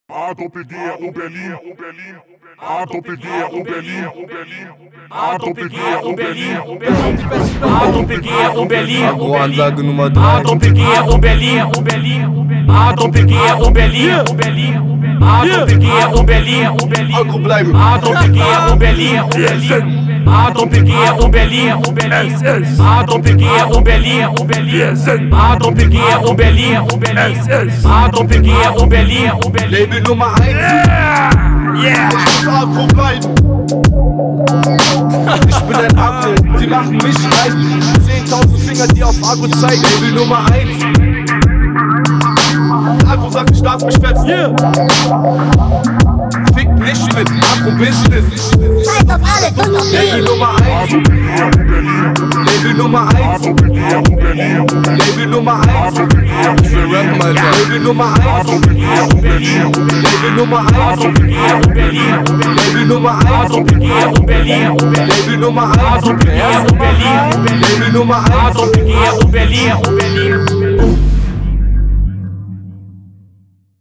A-Doppel-G, Berlin. A-Doppel-G, Berlin. A-Doppel-G, Berlin. A-Doppel-G, Berlin. Agro-Ansage Nummer 3. A-Doppel-G, Berlin. A-Doppel-G, Berlin. A-Doppel-G, Berlin. Agro bleiben. A-Doppel-G, Berlin. A-Doppel-G, Berlin. SS. A-Doppel-G, Berlin. Wir sind A-Doppel-G, Berlin. SS. A-Doppel-G, Berlin. Label Nummer 1. Yeah. Ich muss Agro bleiben. Ich bin ein Agro, sie machen mich reich. 10.000 Finger, die auf Agro zeigen. Label Nummer 1. Agro sagt, ich darf mich fetzen. Fick nicht mit Agro-Business. Label Nummer 1. Label Nummer 1. Label Nummer 1. Ich will rappen, Alter. Label Nummer 1. Label Nummer 1. Label Nummer 1. Label Nummer 1. Label Nummer 1.